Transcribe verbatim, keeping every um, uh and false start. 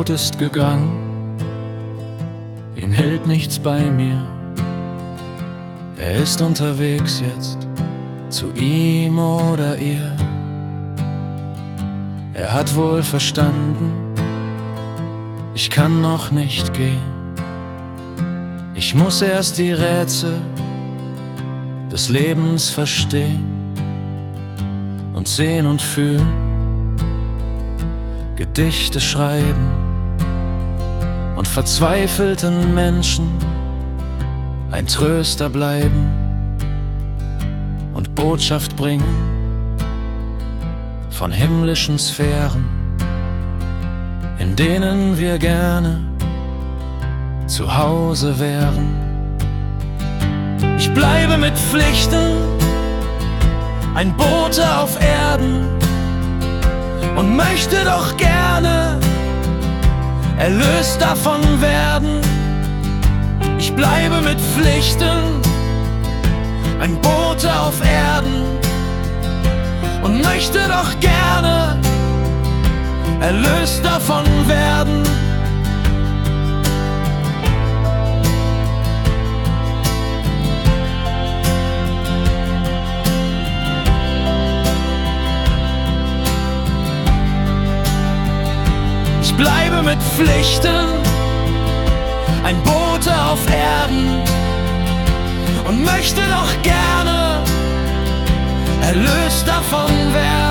Tod ist gegangen, ihn hält nichts bei mir. Er ist unterwegs jetzt, zu ihm oder ihr. Er hat wohl verstanden, ich kann noch nicht gehen. Ich muss erst die Rätsel des Lebens verstehen und sehen und fühlen, Gedichte schreiben und verzweifelten Menschen ein Tröster bleiben und Botschaft bringen von himmlischen Sphären, in denen wir gerne zu Hause wären. Ich bleibe mit Pflichten ein Bote auf Erden und möchte doch gerne erlöst davon werden. Ich bleibe mit Pflichten ein Bote auf Erden und möchte doch gerne erlöst davon werden. Ich bleibe mit Pflichten ein Bote auf Erden und möchte doch gerne erlöst davon werden.